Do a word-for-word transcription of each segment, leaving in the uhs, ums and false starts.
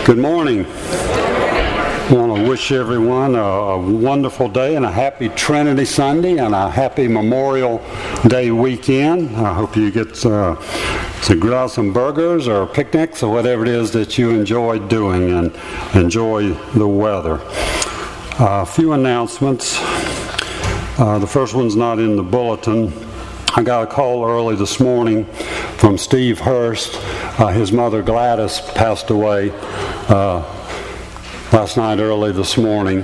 Good morning. I want to wish everyone a, a wonderful day and a happy Trinity Sunday and a happy Memorial Day weekend. I hope you get uh, to grill out some burgers or picnics or whatever it is that you enjoy doing and enjoy the weather. Uh, a few announcements. Uh, the first one's not in the bulletin. I got a call early this morning from Steve Hurst. Uh, his mother Gladys passed away uh, last night early this morning.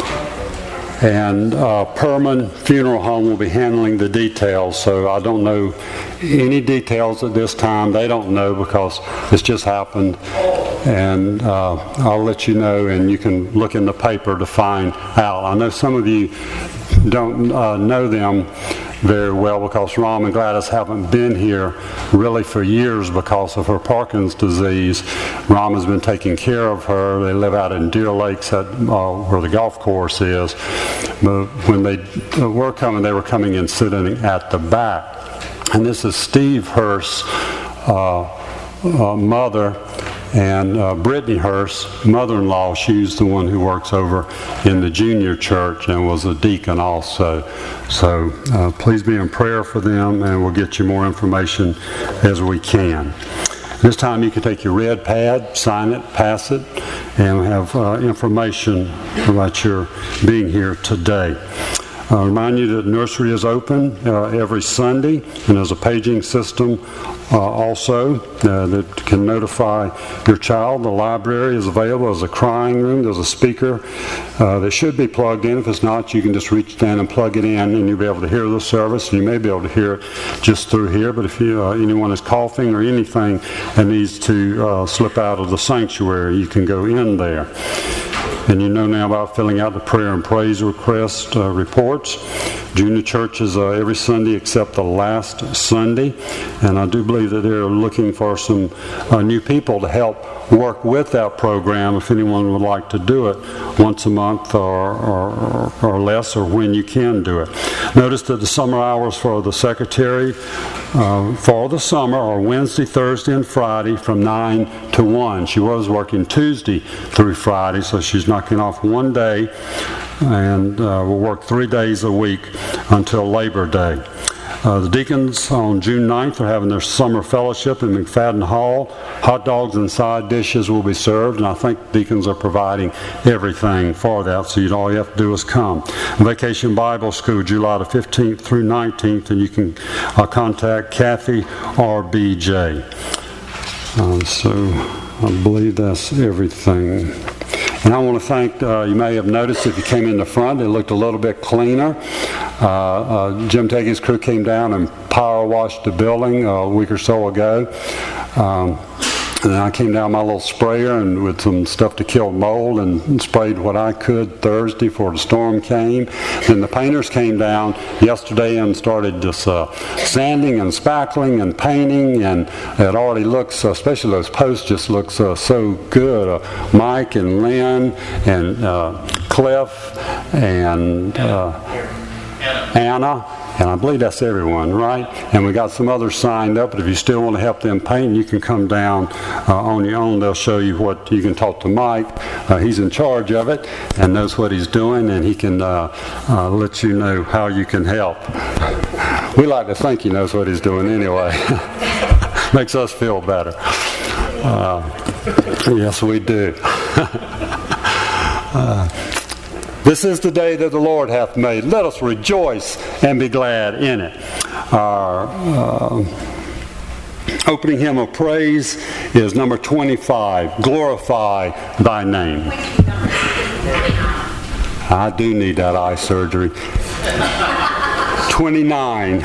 And uh, Perman Funeral Home will be handling the details, so I don't know any details at this time. They don't know because it's just happened. And uh, I'll let you know, and you can look in the paper to find out. I know some of you don't uh, know them very well because Rom and Gladys haven't been here really for years because of her Parkinson's disease. Rom has been taking care of her. They live out in Deer Lakes at, uh, where the golf course is. But when they were coming, they were coming and sitting at the back. And this is Steve Hurst's uh, uh, mother. And uh, Brittany Hurst, mother-in-law, she's the one who works over in the junior church and was a deacon also. So uh, please be in prayer for them, and we'll get you more information as we can. This time you can take your red pad, sign it, pass it, and have uh, information about your being here today. I uh, remind you that nursery is open uh, every Sunday, and there's a paging system uh, also uh, that can notify your child. The library is available as a crying room. There's a speaker uh, that should be plugged in. If it's not, you can just reach down and plug it in, and you'll be able to hear the service. You may be able to hear it just through here, but if you, uh, anyone is coughing or anything that needs to uh, slip out of the sanctuary, you can go in there. And you know now about filling out the prayer and praise request uh, reports. Junior church is uh, every Sunday except the last Sunday. And I do believe that they're looking for some uh, new people to help work with that program if anyone would like to do it once a month or, or, or less, or when you can do it. Notice that the summer hours for the secretary uh, for the summer are Wednesday, Thursday, and Friday from nine to one. She was working Tuesday through Friday, so she's knocking off one day and uh, will work three days a week until Labor Day. Uh, the deacons on June ninth are having their summer fellowship in McFadden Hall. Hot dogs and side dishes will be served, and I think deacons are providing everything for that, so you all you have to do is come. Vacation Bible School, July the fifteenth through nineteenth, and you can uh, contact Kathy or B J. Um, so I believe that's everything. And I want to thank, uh, you may have noticed if you came in the front, it looked a little bit cleaner. Uh, uh, Jim Taggie's crew came down and power washed the building a week or so ago. Um, and then I came down my little sprayer and with some stuff to kill mold and sprayed what I could Thursday before the storm came. Then the painters came down yesterday and started just uh, sanding and spackling and painting, and it already looks, uh, especially those posts, just looks uh, so good. Uh, Mike and Lynn and uh, Cliff and uh, Anna. And I believe that's everyone, right? And we got some others signed up, but if you still want to help them paint, you can come down uh, on your own. They'll show you what, you can talk to Mike. Uh, he's in charge of it and knows what he's doing, and he can uh, uh, let you know how you can help. We like to think he knows what he's doing anyway. Makes us feel better. Uh, yes, we do. uh, This is the day that the Lord hath made. Let us rejoice and be glad in it. Our uh, opening hymn of praise is number twenty-five, Glorify Thy Name. I do need that eye surgery. twenty-nine.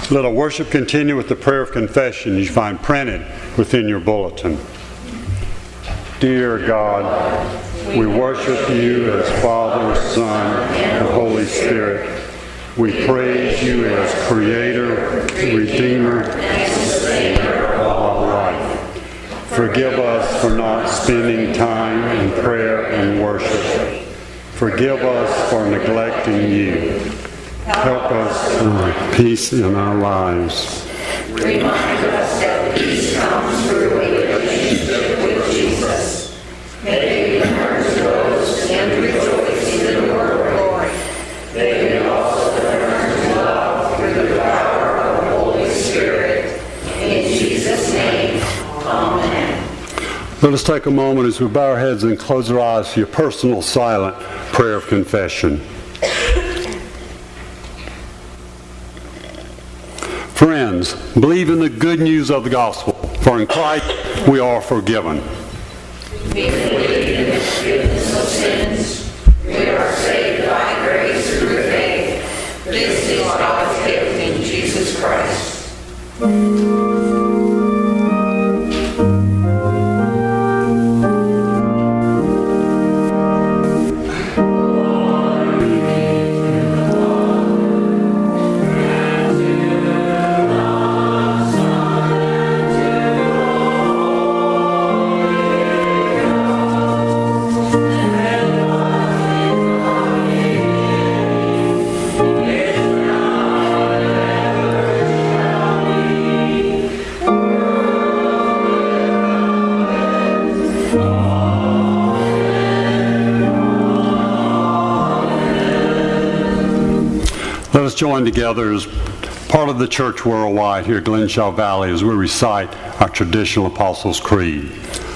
Let our worship continue with the prayer of confession you find printed within your bulletin. Dear God, we worship you as Father, Son, and Holy Spirit. We praise you as Creator, Redeemer, and Sustainer of our life. Forgive us for not spending time in prayer and worship. Forgive us for neglecting you. Help us find peace in our lives. Remind us that peace comes through a relationship with Jesus. May we learn to boast and rejoice in your glory. May we also learn to love through the power of the Holy Spirit. In Jesus' name, amen. Let us take a moment as we bow our heads and close our eyes for your personal silent prayer of confession. Friends, believe in the good news of the gospel, for in Christ we are forgiven. We believe in the forgiveness of sins. We are saved by grace through faith. This is God's gift in Jesus Christ. Let us join together as part of the church worldwide here at Glenshaw Valley as we recite our traditional Apostles' Creed.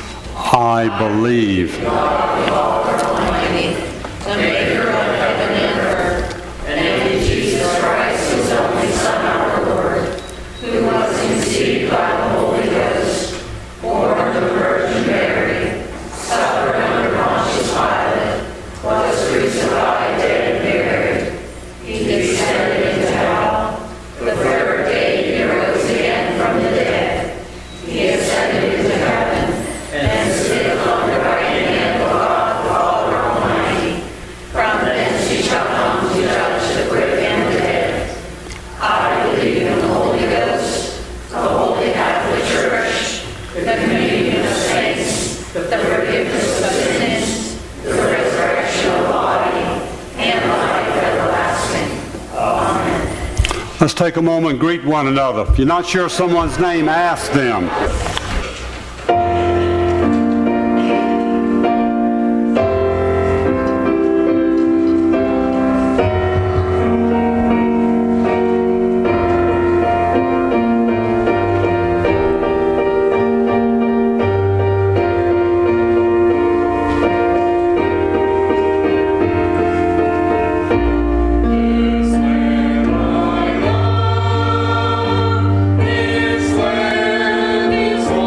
I believe God, Father Almighty, the maker of heaven and earth, and in Jesus Christ, his only Son, our Lord, who was conceived by the Holy Ghost, born of the Virgin Mary, suffered under Pontius Pilate, was crucified, dead, and buried. He descended into hell. The third day he rose again from the dead. He ascended into heaven and sitteth on the right hand of God the Father Almighty. From thence he shall come to judge the quick and the dead. I believe in the Holy Ghost, the Holy Catholic Church, the communion of saints, the forgiveness of sins, the resurrection of the body, and life everlasting. Amen. Let's take a moment and greet one another. If you're not sure of someone's name, ask them. This land is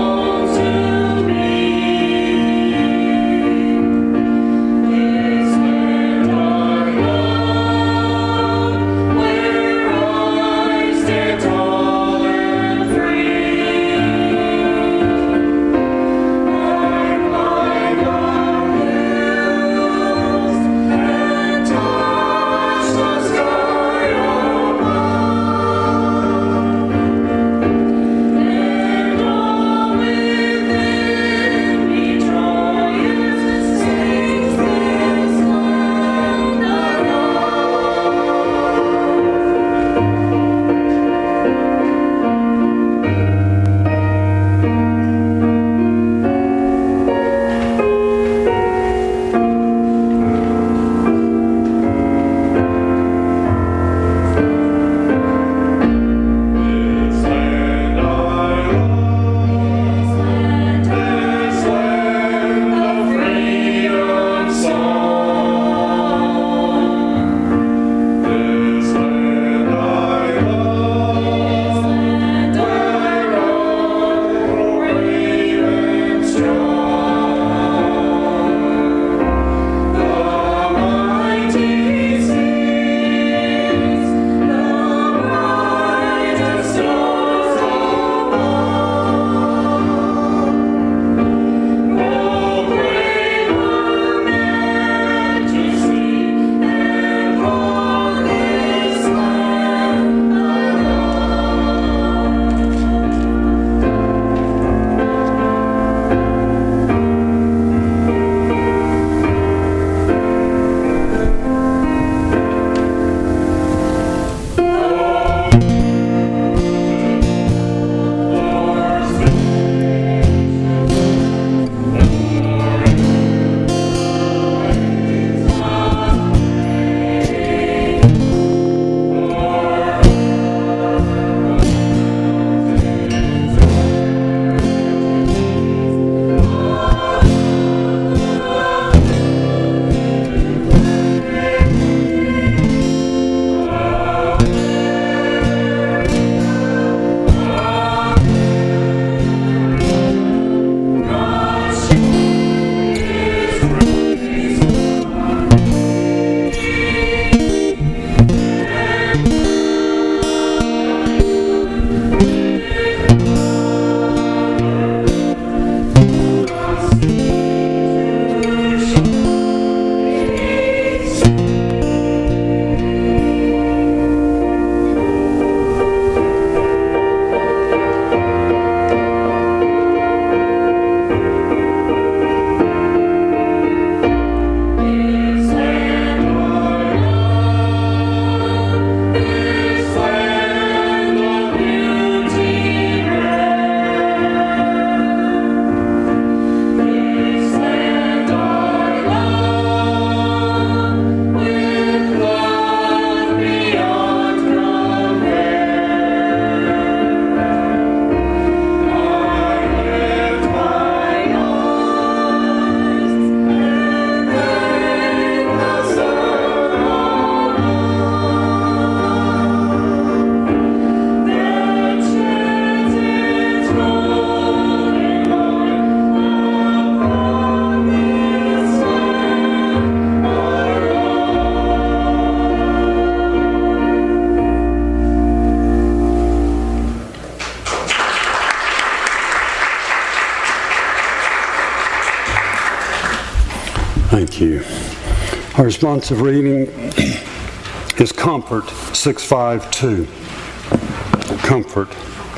Thank you. Our responsive reading is Comfort six five two. Comfort.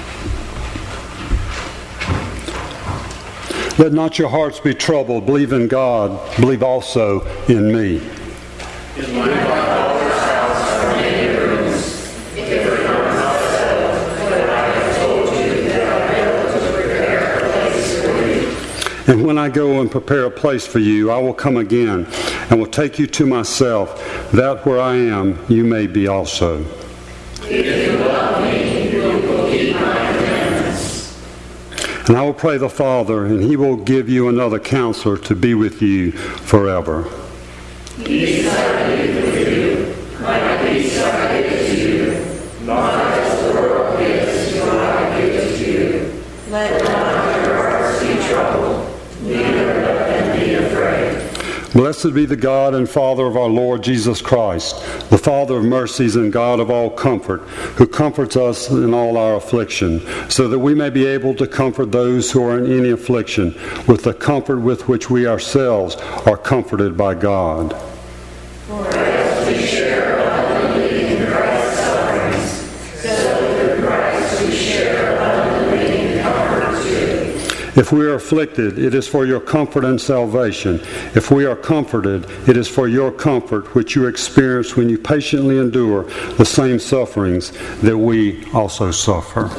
Let not your hearts be troubled. Believe in God. Believe also in me. In my Father's house are many rooms. If it were not so, would I have told you that I go to prepare a place for you? And when I go and prepare a place for you, I will come again and will take you to myself, that where I am, you may be also. If you love me, you will keep my commandments. And I will pray the Father, and he will give you another counselor to be with you forever. Peace I leave with you, my peace I give to you, not as the world gives, do I give to you. Let not your hearts be troubled, neither let them be afraid. Blessed be the God and Father of our Lord Jesus Christ, the Father of mercies and God of all comfort, who comforts us in all our affliction, so that we may be able to comfort those who are in any affliction with the comfort with which we ourselves are comforted by God. For as we share abundantly in Christ's sufferings, so through Christ we share abundantly in comfort too. If we are afflicted, it is for your comfort and salvation. If we are comforted, it is for your comfort, which you experience when you patiently endure the same sufferings that we also suffer.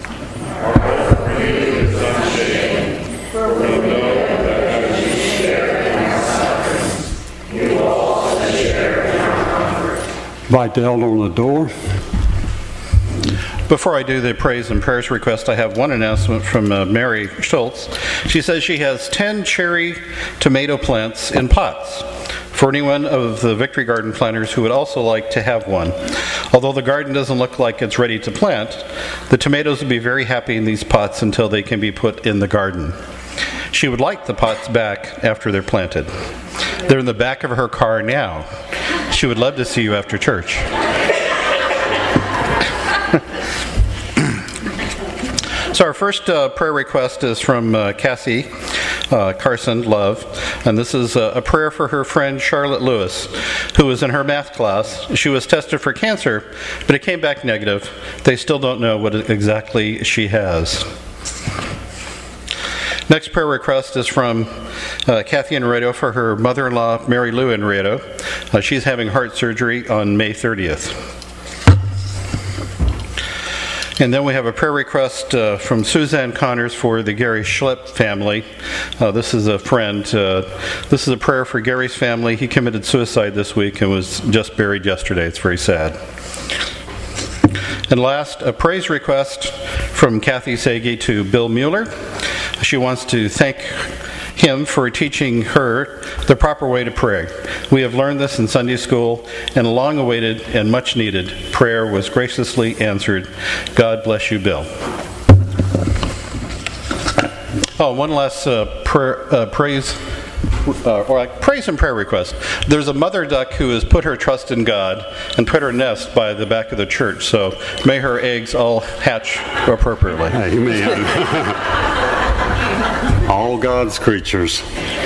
Vidal on the door. Before I do the praise and prayers request, I have one announcement from uh, Mary Schultz. She says she has ten cherry tomato plants in pots for anyone of the Victory Garden planters who would also like to have one. Although the garden doesn't look like it's ready to plant, the tomatoes will be very happy in these pots until they can be put in the garden. She would like the pots back after they're planted. They're in the back of her car now. She would love to see you after church. So our first uh, prayer request is from uh, Cassie uh, Carson Love, and this is a, a prayer for her friend Charlotte Lewis, who was in her math class. She was tested for cancer, but it came back negative. They still don't know what exactly she has. Next prayer request is from uh, Kathy Enredo for her mother-in-law, Mary Lou Enredo. Uh, she's having heart surgery on May thirtieth. And then we have a prayer request uh, from Suzanne Connors for the Gary Schlepp family. Uh, this is a friend. Uh, this is a prayer for Gary's family. He committed suicide this week and was just buried yesterday. It's very sad. And last, a praise request from Kathy Sagi to Bill Mueller. She wants to thank him for teaching her the proper way to pray. We have learned this in Sunday school, and a long-awaited and much-needed prayer was graciously answered. God bless you, Bill. Oh, one last uh, prayer, uh, praise, uh, or like praise and prayer request. There's a mother duck who has put her trust in God and put her nest by the back of the church. So may her eggs all hatch appropriately. Amen. All God's creatures.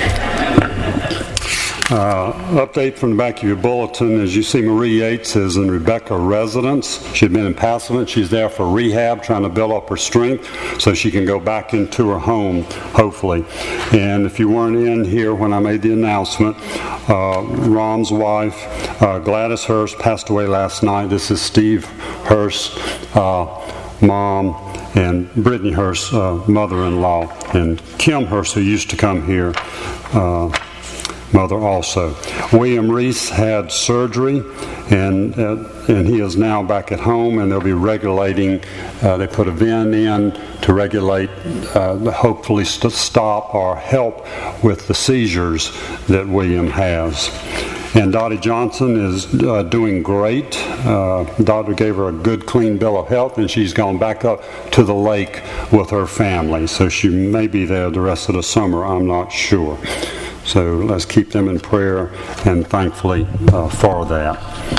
Uh, update from the back of your bulletin. As you see, Marie Yates is in Rebecca residence. She'd been in Passavant. She's there for rehab, trying to build up her strength so she can go back into her home, hopefully. And if you weren't in here when I made the announcement, uh, Ron's wife, uh, Gladys Hurst, passed away last night. This is Steve Hurst, uh, mom, and Brittany Hurst, uh, mother-in-law, and Kim Hurst, who used to come here, uh, mother also. William Reese had surgery, and uh, and he is now back at home, and they'll be regulating. Uh, they put a vent in to regulate, uh, hopefully st- stop or help with the seizures that William has. And Dottie Johnson is uh, doing great. Uh, doctor gave her a good, clean bill of health, and she's gone back up to the lake with her family. So she may be there the rest of the summer, I'm not sure. So let's keep them in prayer, and thankfully uh, for that.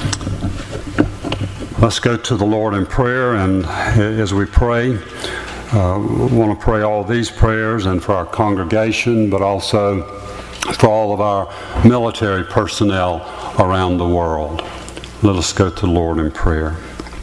Let's go to the Lord in prayer, and as we pray, uh, we want to pray all these prayers and for our congregation, but also for all of our military personnel around the world. Let us go to the Lord in prayer.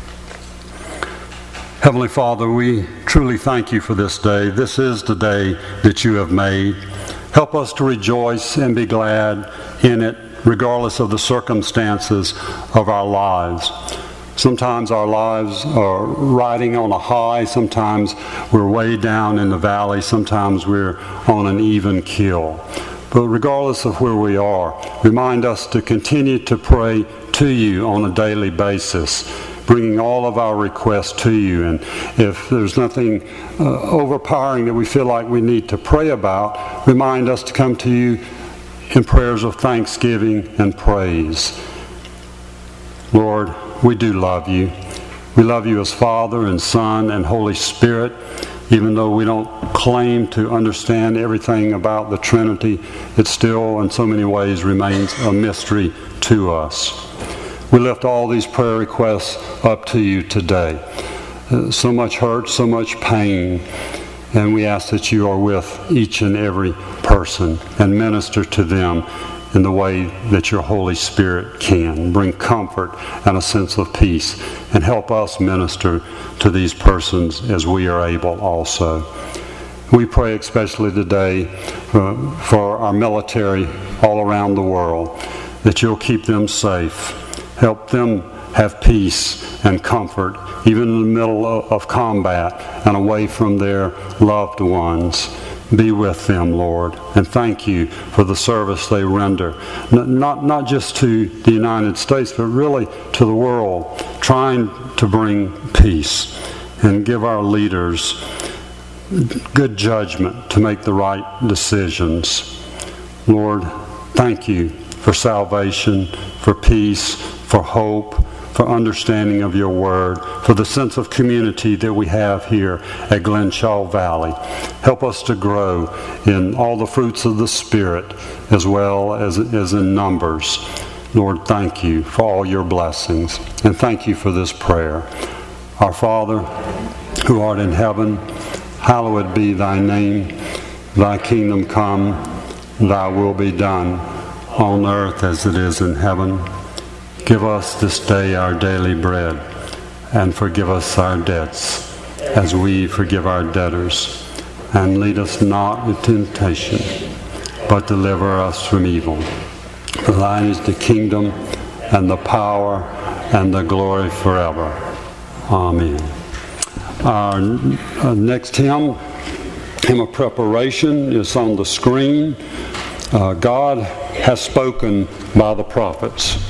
Heavenly Father, we truly thank you for this day. This is the day that you have made. Help us to rejoice and be glad in it, regardless of the circumstances of our lives. Sometimes our lives are riding on a high, sometimes we're way down in the valley, sometimes we're on an even keel. But regardless of where we are, remind us to continue to pray to you on a daily basis, bringing all of our requests to you. And if there's nothing uh, overpowering that we feel like we need to pray about, remind us to come to you in prayers of thanksgiving and praise. Lord, we do love you. We love you as Father and Son and Holy Spirit. Even though we don't claim to understand everything about the Trinity, it still in so many ways remains a mystery to us. We lift all these prayer requests up to you today. Uh, so much hurt, so much pain, and we ask that you are with each and every person and minister to them in the way that your Holy Spirit can. Bring comfort and a sense of peace, and help us minister to these persons as we are able also. We pray especially today uh, for our military all around the world, that you'll keep them safe, help them have peace and comfort, even in the middle of combat and away from their loved ones. Be with them, Lord, and thank you for the service they render, not, not just to the United States, but really to the world, trying to bring peace and give our leaders good judgment to make the right decisions. Lord, thank you for salvation, for peace, for hope, for understanding of your word, for the sense of community that we have here at Glenshaw Valley. Help us to grow in all the fruits of the Spirit as well as, as in numbers. Lord, thank you for all your blessings, and thank you for this prayer. Our Father, who art in heaven, hallowed be thy name. Thy kingdom come, thy will be done, on earth as it is in heaven. Give us this day our daily bread, and forgive us our debts, as we forgive our debtors. And lead us not into temptation, but deliver us from evil. For thine is the kingdom, and the power, and the glory forever. Amen. Our uh, next hymn, hymn of preparation, is on the screen. Uh, God has spoken by the prophets.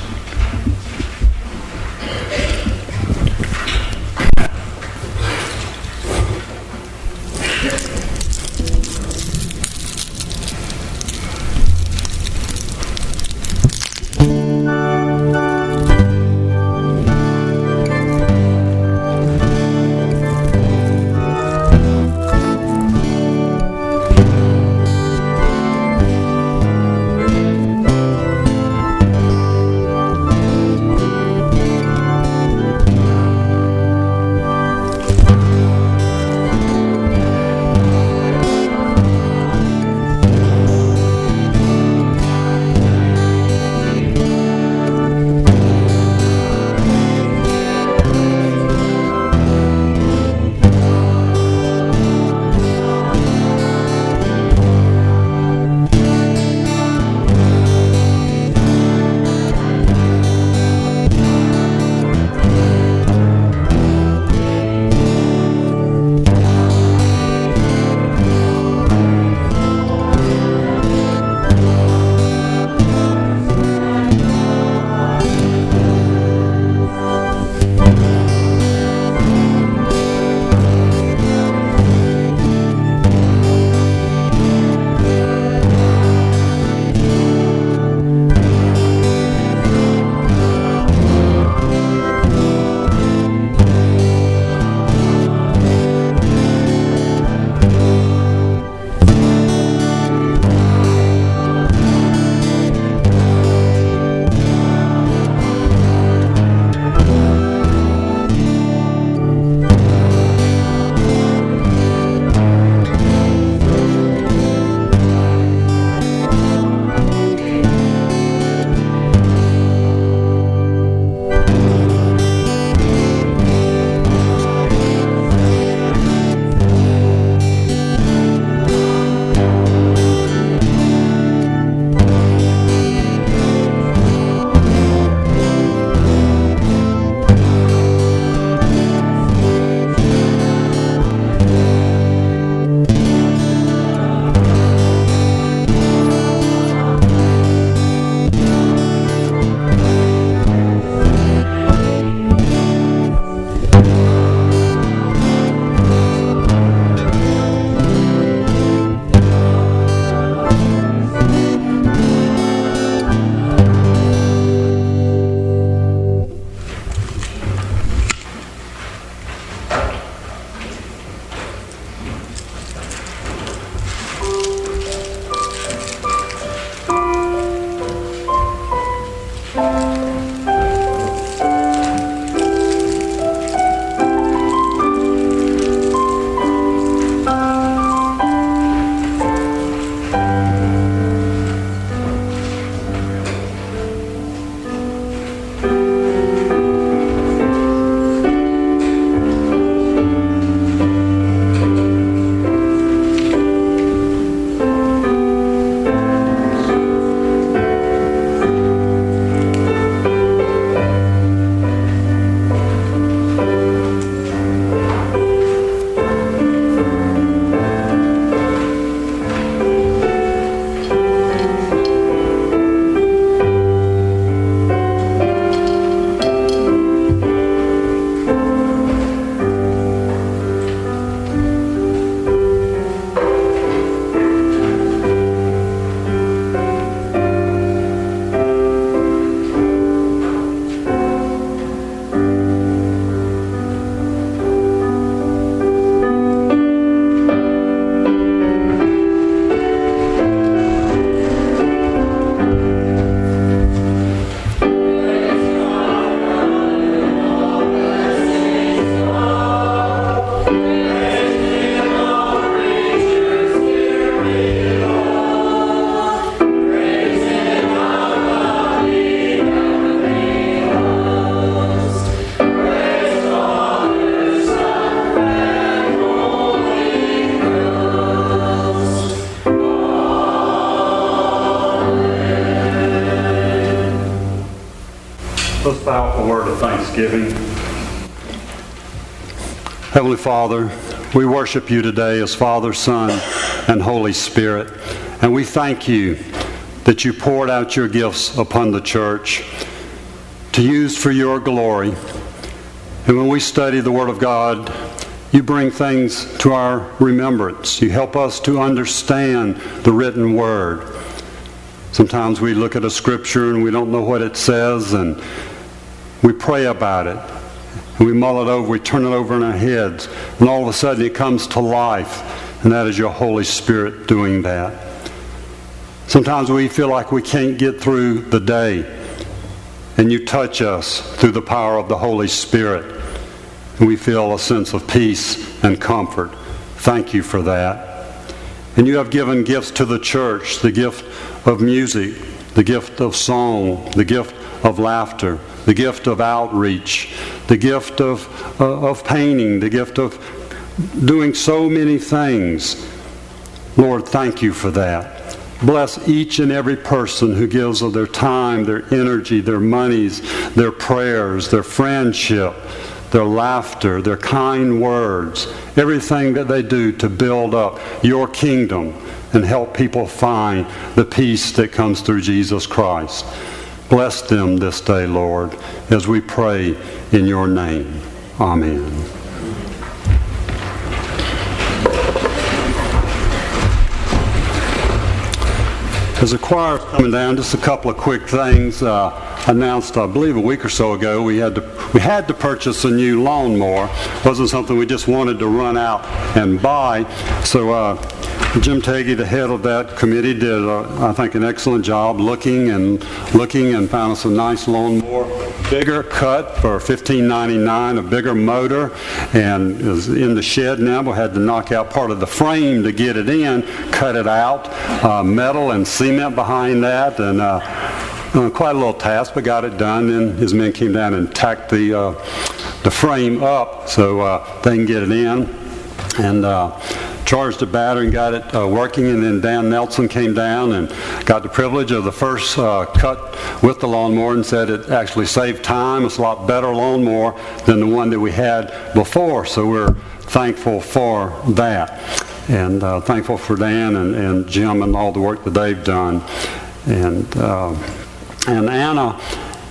powerful word of thanksgiving. Heavenly Father, we worship you today as Father, Son, and Holy Spirit. And we thank you that you poured out your gifts upon the church to use for your glory. And when we study the Word of God, you bring things to our remembrance. You help us to understand the written Word. Sometimes we look at a scripture and we don't know what it says, and we pray about it. And we mull it over, we turn it over in our heads, and all of a sudden it comes to life, and that is your Holy Spirit doing that. Sometimes we feel like we can't get through the day, and you touch us through the power of the Holy Spirit, and we feel a sense of peace and comfort. Thank you for that. And you have given gifts to the church, the gift of music, the gift of song, the gift of laughter, the gift of outreach, the gift of, uh, of painting, the gift of doing so many things. Lord, thank you for that. Bless each and every person who gives of their time, their energy, their monies, their prayers, their friendship, their laughter, their kind words, everything that they do to build up your kingdom and help people find the peace that comes through Jesus Christ. Bless them this day, Lord, as we pray in your name. Amen. As the choir is coming down, just a couple of quick things. Uh, announced, I believe, a week or so ago, we had to we had to purchase a new lawnmower. It wasn't something we just wanted to run out and buy. So uh, Jim Taggy, the head of that committee, did, uh, I think, an excellent job looking and looking and found us a nice lawnmower, bigger cut for fifteen ninety-nine, a bigger motor, and is in the shed now. We had to knock out part of the frame to get it in, cut it out, uh, metal and cement behind that, and uh, uh, quite a little task, but got it done. Then his men came down and tacked the uh, the frame up so uh, they can get it in, and uh, charged the battery and got it uh, working. And then Dan Nelson came down and got the privilege of the first uh, cut with the lawnmower and said it actually saved time. It's a lot better lawnmower than the one that we had before, so we're thankful for that. And uh, thankful for Dan and, and Jim and all the work that they've done. And uh, and Anna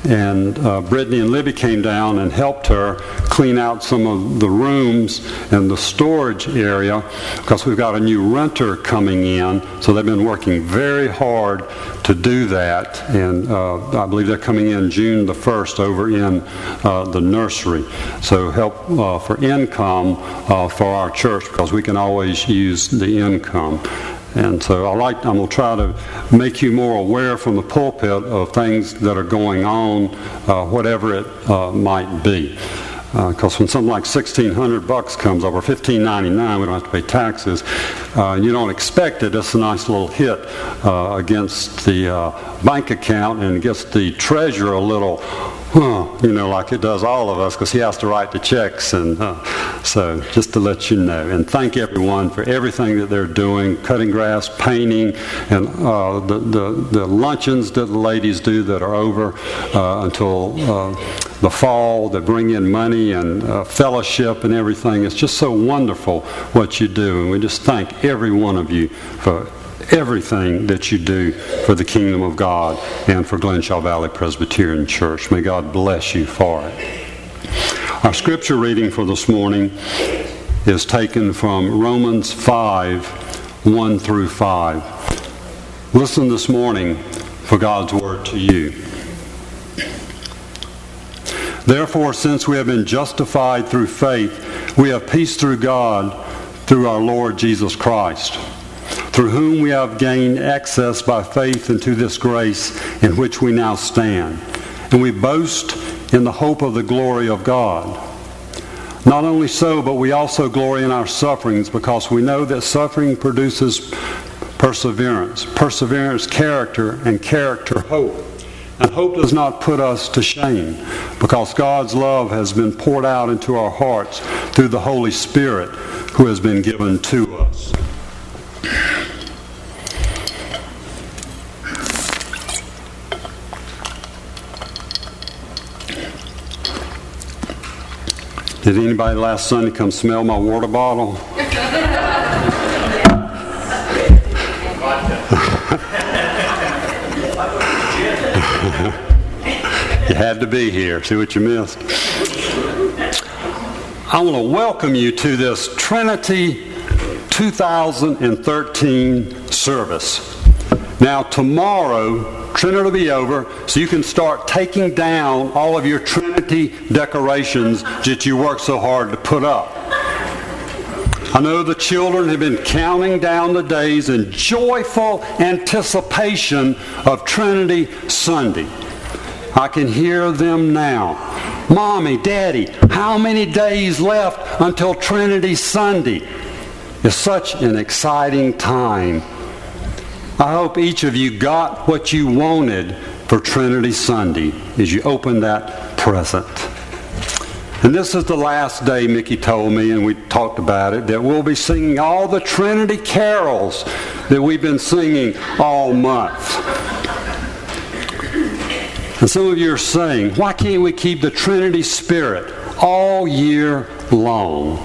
and uh, Brittany and Libby came down and helped her clean out some of the rooms and the storage area because we've got a new renter coming in. So they've been working very hard to do that. And uh, I believe they're coming in June the first over in uh, the nursery. So help uh, for income uh, for our church because we can always use the income. And so I like, I'm going to try to make you more aware from the pulpit of things that are going on, uh, whatever it uh, might be. Because uh, when something like sixteen hundred bucks comes up, or fifteen ninety-nine, we don't have to pay taxes, uh, and you don't expect it, it's a nice little hit uh, against the uh, bank account and gets the treasurer a little, huh, you know, like it does all of us, because he has to write the checks. And uh, so just to let you know. And thank everyone for everything that they're doing, cutting grass, painting, and uh, the, the, the luncheons that the ladies do that are over uh, until uh, the fall, that bring in money and uh, fellowship and everything. It's just so wonderful what you do. And we just thank every one of you for everything that you do for the kingdom of God and for Glenshaw Valley Presbyterian Church. May God bless you for it. Our scripture reading for this morning is taken from Romans five, one through five. Listen this morning for God's word to you. Therefore, since we have been justified through faith, we have peace through God, through our Lord Jesus Christ, through whom we have gained access by faith into this grace in which we now stand. And we boast in the hope of the glory of God. Not only so, but we also glory in our sufferings, because we know that suffering produces perseverance. Perseverance, character, and character, hope. And hope does not put us to shame, because God's love has been poured out into our hearts through the Holy Spirit who has been given to us. Did anybody last Sunday come smell my water bottle? You had to be here. See what you missed? I want to welcome you to this Trinity two thousand thirteen service. Now tomorrow, Trinity will be over, so you can start taking down all of your Trinity decorations that you worked so hard to put up. I know the children have been counting down the days in joyful anticipation of Trinity Sunday. I can hear them now. Mommy, Daddy, how many days left until Trinity Sunday? It's such an exciting time. I hope each of you got what you wanted for Trinity Sunday as you open that present. And this is the last day, Mickey told me, and we talked about it, that we'll be singing all the Trinity carols that we've been singing all month. And some of you are saying, why can't we keep the Trinity spirit all year long?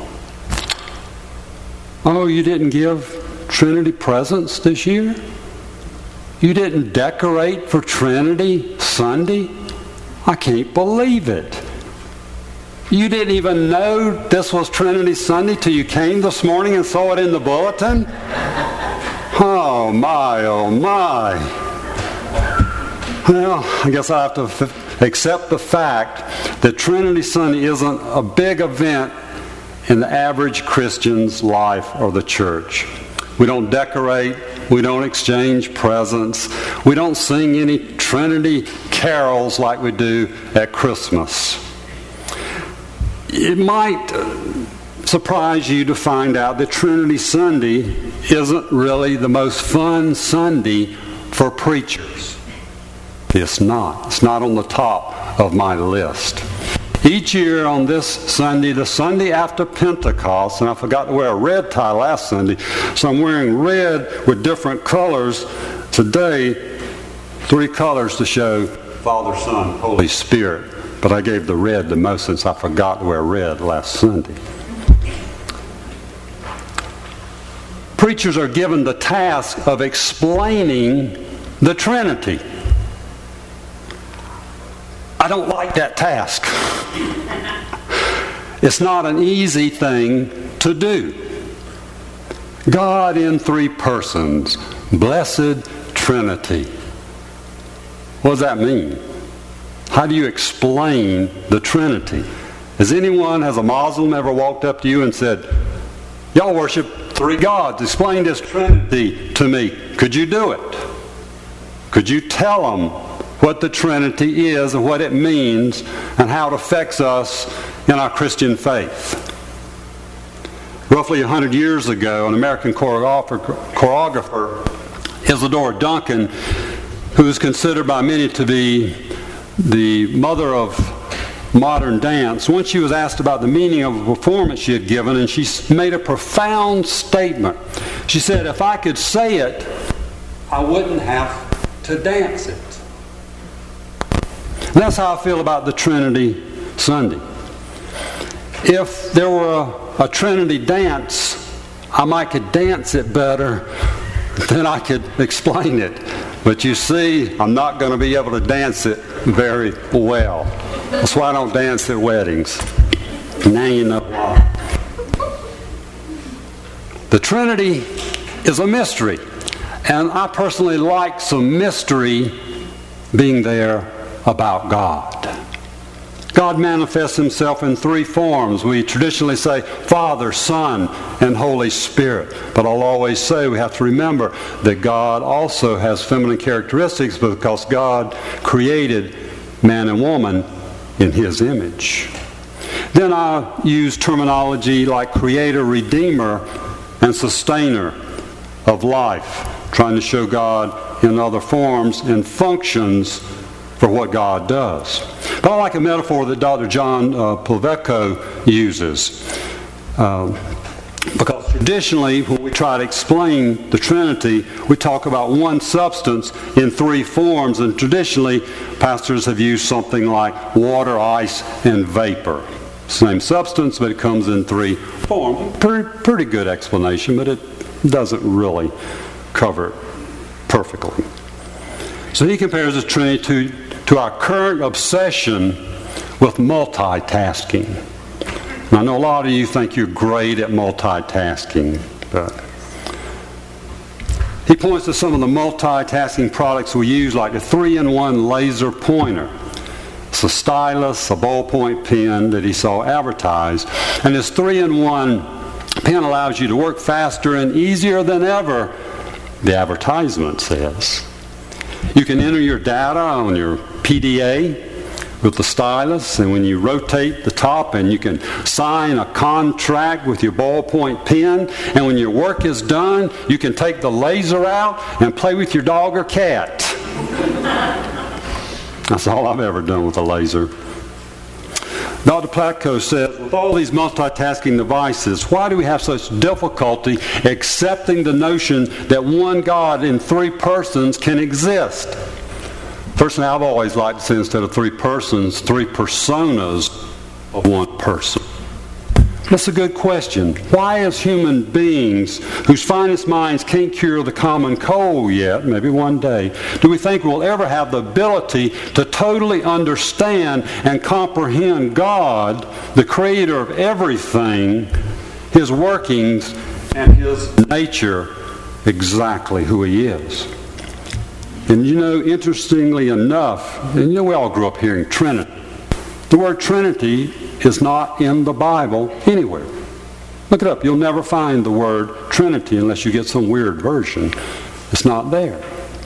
Oh, you didn't give Trinity presents this year? You didn't decorate for Trinity Sunday? I can't believe it. You didn't even know this was Trinity Sunday till you came this morning and saw it in the bulletin? Oh my, oh my. Well, I guess I have to f- accept the fact that Trinity Sunday isn't a big event in the average Christian's life or the church. We don't decorate. We don't exchange presents. We don't sing any Trinity carols like we do at Christmas. It might surprise you to find out that Trinity Sunday isn't really the most fun Sunday for preachers. It's not. It's not on the top of my list. Each year on this Sunday, the Sunday after Pentecost, and I forgot to wear a red tie last Sunday, so I'm wearing red with different colors today, three colors to show Father, Son, Holy Spirit. But I gave the red the most since I forgot to wear red last Sunday. Preachers are given the task of explaining the Trinity. I don't like that task. It's not an easy thing to do. God in three persons, blessed Trinity. What does that mean? How do you explain the Trinity? Has anyone, has a Muslim ever walked up to you and said, y'all worship three gods, explain this Trinity to me. Could you do it? Could you tell them what the Trinity is and what it means and how it affects us in our Christian faith? Roughly one hundred years ago, an American choreographer, choreographer Isadora Duncan, who is considered by many to be the mother of modern dance, once she was asked about the meaning of a performance she had given, and she made a profound statement. She said, if I could say it, I wouldn't have to dance it. And that's how I feel about the Trinity Sunday. If there were a, a Trinity dance, I might could dance it better than I could explain it. But you see, I'm not going to be able to dance it very well. That's why I don't dance at weddings. Now you know why. The Trinity is a mystery. And I personally like some mystery being there about God. God manifests himself in three forms. We traditionally say Father, Son, and Holy Spirit. But I'll always say we have to remember that God also has feminine characteristics because God created man and woman in his image. Then I use terminology like creator, redeemer, and sustainer of life, trying to show God in other forms and functions for what God does. But I like a metaphor that Doctor John uh, Plevecko uses. Uh, because traditionally, when we try to explain the Trinity, we talk about one substance in three forms, and traditionally, pastors have used something like water, ice, and vapor. same substance, but it comes in three forms. Pretty, pretty good explanation, but it doesn't really cover it perfectly. So he compares the Trinity to, to our current obsession with multitasking. And I know a lot of you think you're great at multitasking, but he points to some of the multitasking products we use, like the three in one laser pointer. It's a stylus, a ballpoint pen that he saw advertised. And this three in one pen allows you to work faster and easier than ever, the advertisement says. You can enter your data on your P D A with the stylus, and when you rotate the top, and you can sign a contract with your ballpoint pen, and when your work is done, you can take the laser out and play with your dog or cat. That's all I've ever done with a laser. Doctor Platko says, with all these multitasking devices, why do we have such difficulty accepting the notion that one God in three persons can exist? Personally, I've always liked to say, instead of three persons, three personas of one person. That's a good question. Why, as human beings whose finest minds can't cure the common cold yet, maybe one day, do we think we'll ever have the ability to totally understand and comprehend God, the creator of everything, his workings, and his nature, exactly who he is? And you know, interestingly enough, and you know we all grew up hearing Trinity. The word Trinity is not in the Bible anywhere. Look it up. You'll never find the word Trinity unless you get some weird version. It's not there.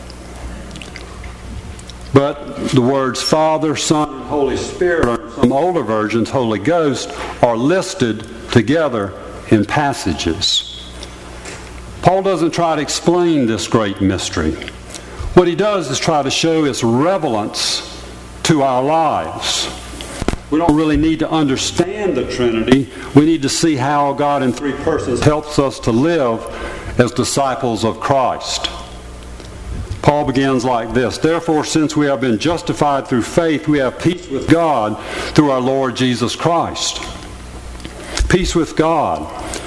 But the words Father, Son, and Holy Spirit, or in some older versions, Holy Ghost, are listed together in passages. Paul doesn't try to explain this great mystery. What he does is try to show its relevance to our lives. We don't really need to understand the Trinity. We need to see how God in three persons helps us to live as disciples of Christ. Paul begins like this: Therefore, since we have been justified through faith, we have peace with God through our Lord Jesus Christ. Peace with God.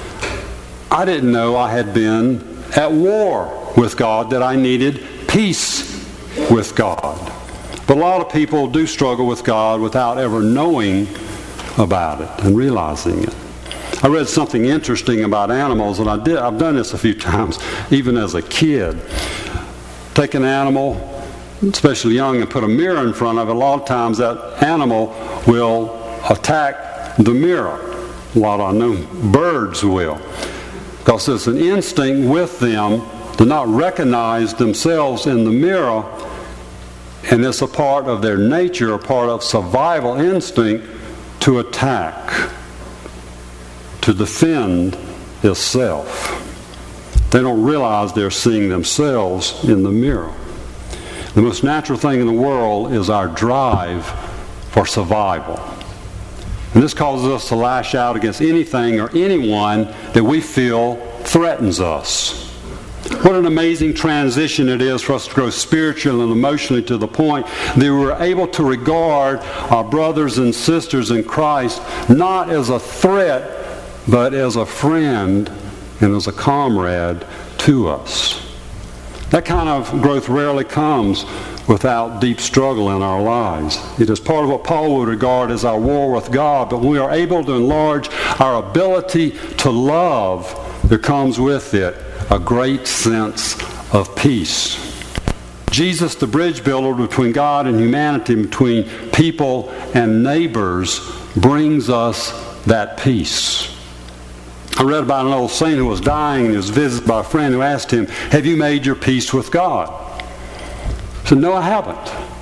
I didn't know I had been at war with God, that I needed peace with God. But a lot of people do struggle with God without ever knowing about it and realizing it. I read something interesting about animals, and I did, I've done this a few times, even as a kid. Take an animal, especially young, and put a mirror in front of it. A lot of times that animal will attack the mirror. A lot of I know birds will. Because it's an instinct with them to not recognize themselves in the mirror, and it's a part of their nature, a part of survival instinct to attack, to defend itself. They don't realize they're seeing themselves in the mirror. The most natural thing in the world is our drive for survival. And this causes us to lash out against anything or anyone that we feel threatens us. What an amazing transition it is for us to grow spiritually and emotionally to the point that we're able to regard our brothers and sisters in Christ not as a threat, but as a friend and as a comrade to us. That kind of growth rarely comes without deep struggle in our lives. It is part of what Paul would regard as our war with God, but when we are able to enlarge our ability to love, there comes with it a great sense of peace. Jesus, the bridge builder between God and humanity, between people and neighbors, brings us that peace. I read about an old saint who was dying, and he was visited by a friend who asked him, "Have you made your peace with God?" He said, "No, I haven't."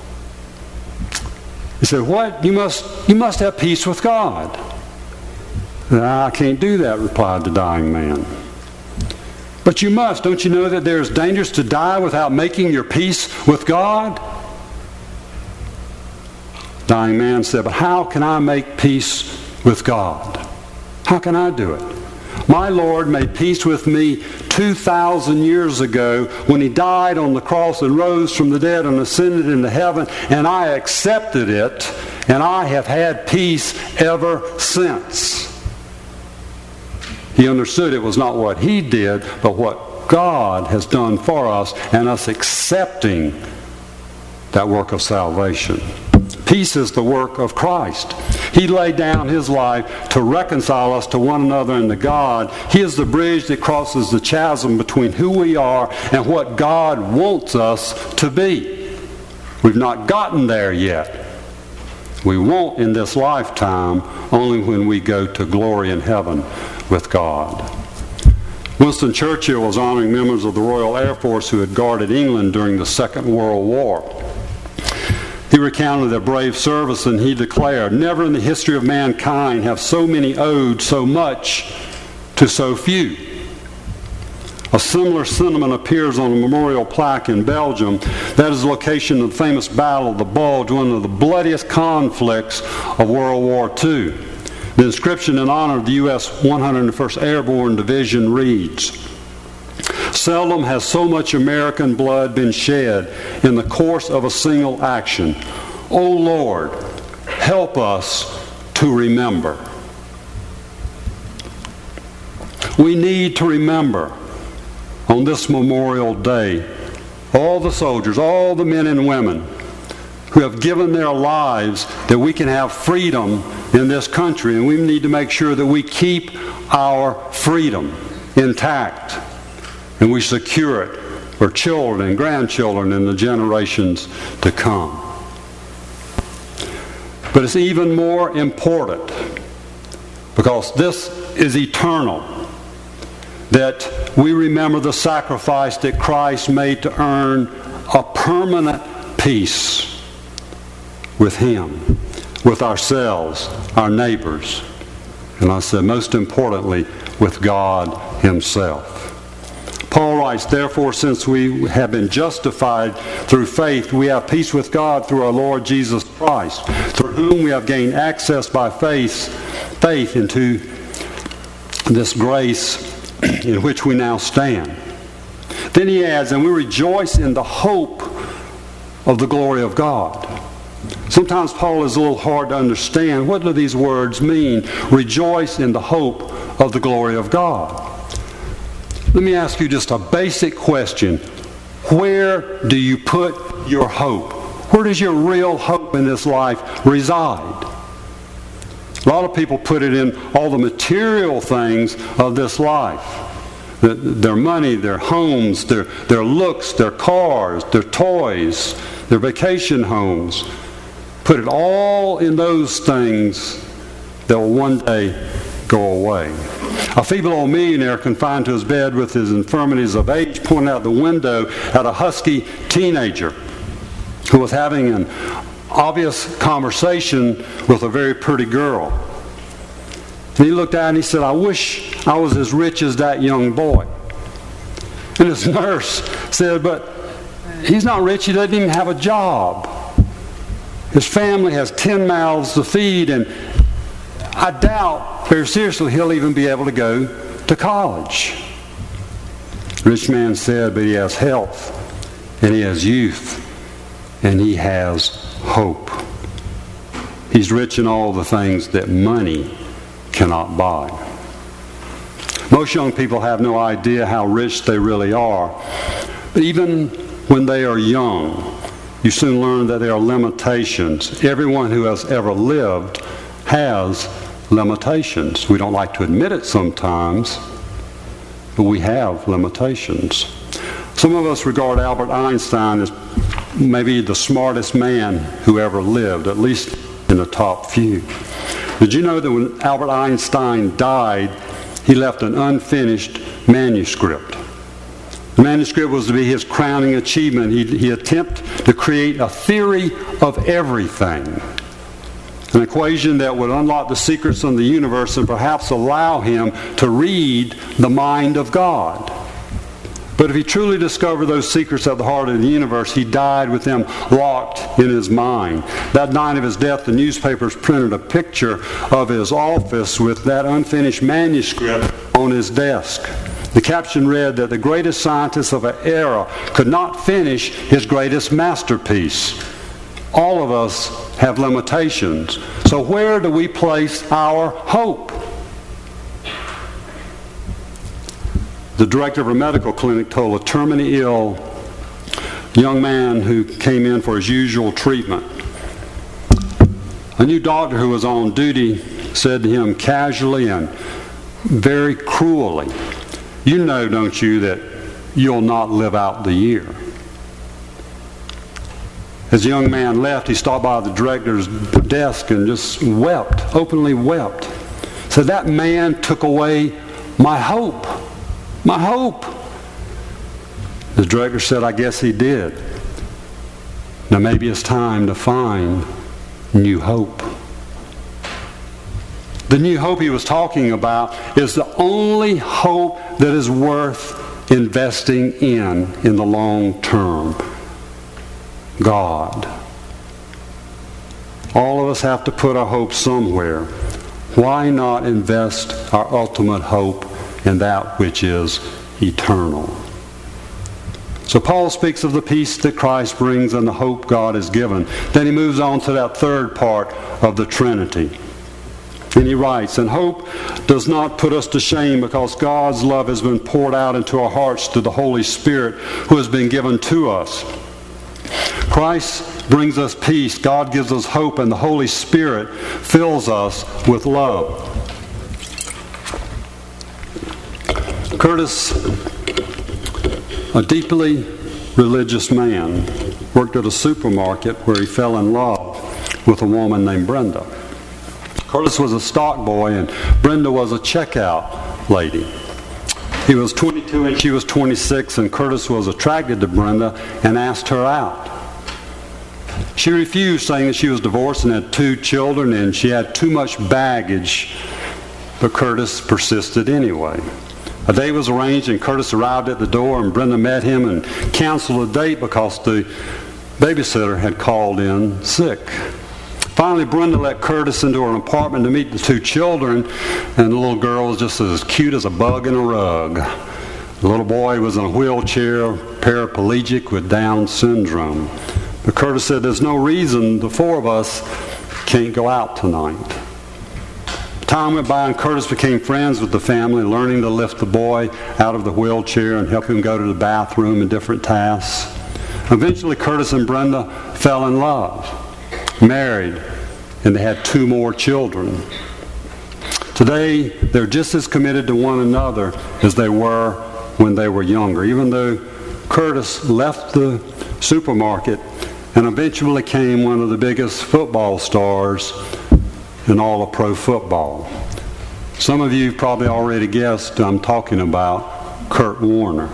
He said, "What? You must, you must have peace with God." "I can't do that," replied the dying man. "But you must. Don't you know that there is dangers to die without making your peace with God?" The dying man said, "But how can I make peace with God? How can I do it?" My Lord made peace with me two thousand years ago when he died on the cross and rose from the dead and ascended into heaven, and I accepted it, and I have had peace ever since. He understood it was not what he did, but what God has done for us, and us accepting that work of salvation. Peace is the work of Christ. He laid down his life to reconcile us to one another and to God. He is the bridge that crosses the chasm between who we are and what God wants us to be. We've not gotten there yet. We won't in this lifetime, only when we go to glory in heaven with God. Winston Churchill was honoring members of the Royal Air Force who had guarded England during the Second World War. He recounted their brave service, and he declared, "Never in the history of mankind have so many owed so much to so few." A similar sentiment appears on a memorial plaque in Belgium. That is the location of the famous Battle of the Bulge, one of the bloodiest conflicts of World War Two. The inscription in honor of the U S one hundred first Airborne Division reads, "Seldom has so much American blood been shed in the course of a single action. O Lord, help us to remember." We need to remember on this Memorial Day all the soldiers, all the men and women who have given their lives that we can have freedom in this country, and we need to make sure that we keep our freedom intact and we secure it for children and grandchildren and the generations to come. But it's even more important, because this is eternal, that we remember the sacrifice that Christ made to earn a permanent peace with Him, with ourselves, our neighbors, and I said most importantly, with God Himself. Paul writes, "Therefore, since we have been justified through faith, we have peace with God through our Lord Jesus Christ, through whom we have gained access by faith, faith into this grace in which we now stand." Then he adds, "And we rejoice in the hope of the glory of God." Sometimes Paul is a little hard to understand. What do these words mean? Rejoice in the hope of the glory of God. Let me ask you just a basic question. Where do you put your hope? Where does your real hope in this life reside? A lot of people put it in all the material things of this life. Their money, their homes, their, their looks, their cars, their toys, their vacation homes. Put it all in those things that will one day go away. A feeble old millionaire confined to his bed with his infirmities of age pointed out the window at a husky teenager who was having an obvious conversation with a very pretty girl. And he looked out and he said, "I wish I was as rich as that young boy." And his nurse said, "But he's not rich, he doesn't even have a job. His family has ten mouths to feed, and I doubt, very seriously, he'll even be able to go to college." The rich man said, "But he has health, and he has youth, and he has hope. He's rich in all the things that money cannot buy." Most young people have no idea how rich they really are. But even when they are young, you soon learn that there are limitations. Everyone who has ever lived has limitations. We don't like to admit it sometimes, but we have limitations. Some of us regard Albert Einstein as maybe the smartest man who ever lived, at least in the top few. Did you know that when Albert Einstein died, he left an unfinished manuscript? The manuscript was to be his crowning achievement. He, he attempted to create a theory of everything, an equation that would unlock the secrets of the universe and perhaps allow him to read the mind of God. But if he truly discovered those secrets at the heart of the universe, he died with them locked in his mind. That night of his death, the newspapers printed a picture of his office with that unfinished manuscript on his desk. The caption read that the greatest scientist of an era could not finish his greatest masterpiece. All of us have limitations. So where do we place our hope? The director of a medical clinic told a terminally ill young man who came in for his usual treatment. A new doctor who was on duty said to him casually and very cruelly, "You know, don't you, that you'll not live out the year?" As the young man left, he stopped by the director's desk and just wept, openly wept. So that man took away my hope. My hope. The director said, "I guess he did. Now maybe it's time to find new hope." The new hope he was talking about is the only hope that is worth investing in in the long term. God. All of us have to put our hope somewhere. Why not invest our ultimate hope in that which is eternal? So Paul speaks of the peace that Christ brings and the hope God has given. Then he moves on to that third part of the Trinity. And he writes, "And hope does not put us to shame, because God's love has been poured out into our hearts through the Holy Spirit who has been given to us." Christ brings us peace, God gives us hope, and the Holy Spirit fills us with love. Curtis, a deeply religious man, worked at a supermarket where he fell in love with a woman named Brenda. Curtis was a stock boy and Brenda was a checkout lady. He was twenty-two and she was twenty-six, and Curtis was attracted to Brenda and asked her out. She refused, saying that she was divorced and had two children and she had too much baggage, but Curtis persisted anyway. A date was arranged and Curtis arrived at the door, and Brenda met him and canceled the date because the babysitter had called in sick. Finally, Brenda let Curtis into her apartment to meet the two children, and the little girl was just as cute as a bug in a rug. The little boy was in a wheelchair, paraplegic with Down syndrome. But Curtis said, "There's no reason the four of us can't go out tonight." Time went by and Curtis became friends with the family, learning to lift the boy out of the wheelchair and help him go to the bathroom and different tasks. Eventually, Curtis and Brenda fell in love, married, and they had two more children. Today, they're just as committed to one another as they were when they were younger, even though Curtis left the supermarket and eventually became one of the biggest football stars in all of pro football. Some of you probably already guessed I'm talking about Kurt Warner.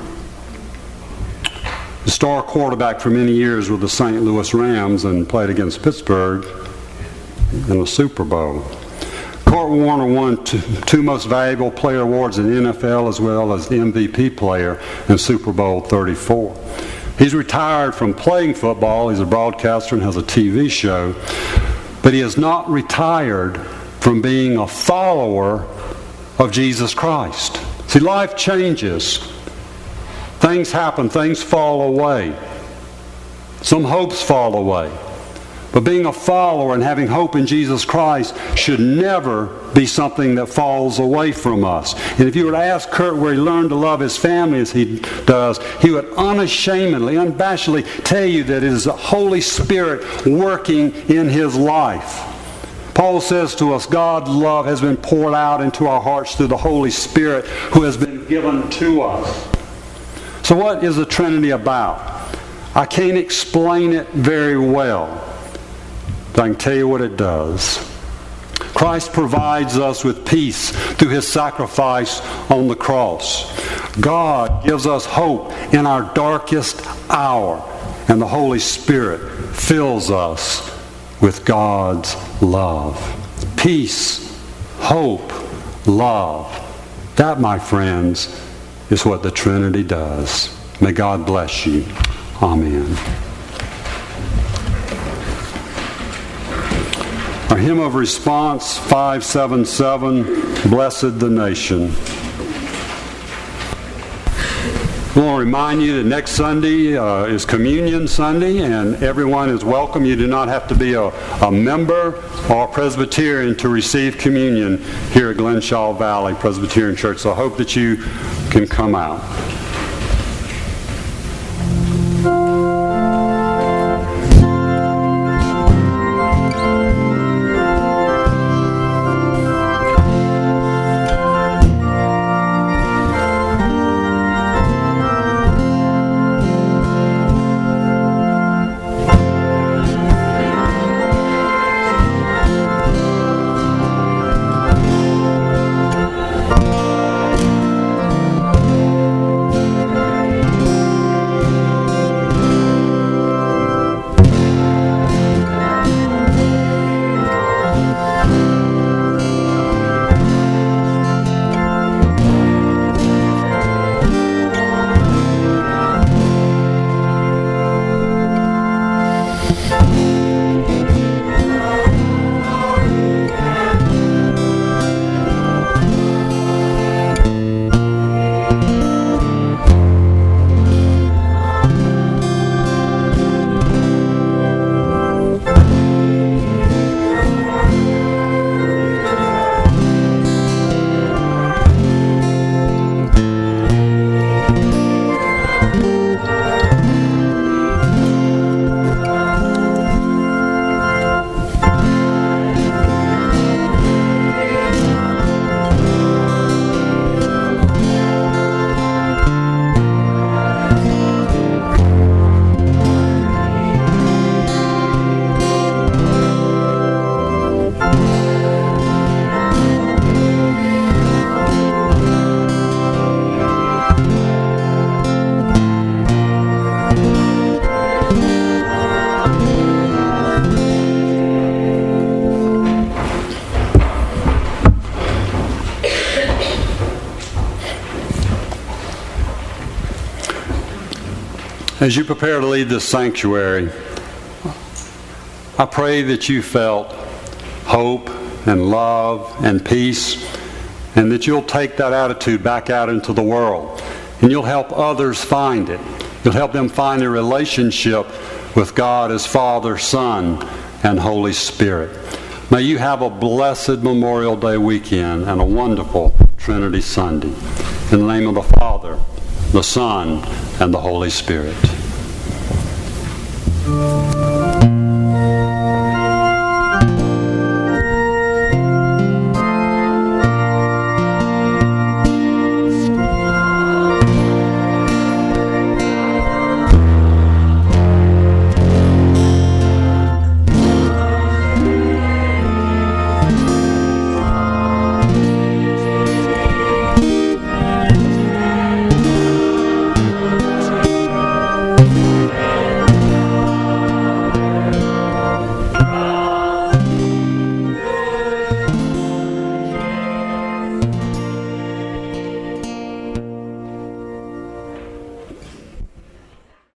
The star quarterback for many years with the Saint Louis Rams and played against Pittsburgh in the Super Bowl. Kurt Warner won two, two most valuable player awards in the N F L, as well as the M V P player in Super Bowl thirty-four. He's retired from playing football. He's a broadcaster and has a T V show. But he is not retired from being a follower of Jesus Christ. See, life changes. Things happen. Things fall away. Some hopes fall away. But being a follower and having hope in Jesus Christ should never be something that falls away from us. And if you were to ask Kurt where he learned to love his family as he does, he would unashamedly, unabashedly tell you that it is the Holy Spirit working in his life. Paul says to us, God's love has been poured out into our hearts through the Holy Spirit who has been given to us. So what is the Trinity about? I can't explain it very well, but I can tell you what it does. Christ provides us with peace through his sacrifice on the cross. God gives us hope in our darkest hour, and the Holy Spirit fills us with God's love. Peace, hope, love. That, my friends, is what the Trinity does. May God bless you. Amen. Our hymn of response, five seventy-seven, Blessed the Nation. I want to remind you that next Sunday uh, is Communion Sunday, and everyone is welcome. You do not have to be a, a member or Presbyterian to receive communion here at Glenshaw Valley Presbyterian Church. So I hope that you can come out. As you prepare to leave this sanctuary, I pray that you felt hope and love and peace, and that you'll take that attitude back out into the world, and you'll help others find it. You'll help them find a relationship with God as Father, Son, and Holy Spirit. May you have a blessed Memorial Day weekend and a wonderful Trinity Sunday. In the name of the Father, the Son, and the Holy Spirit.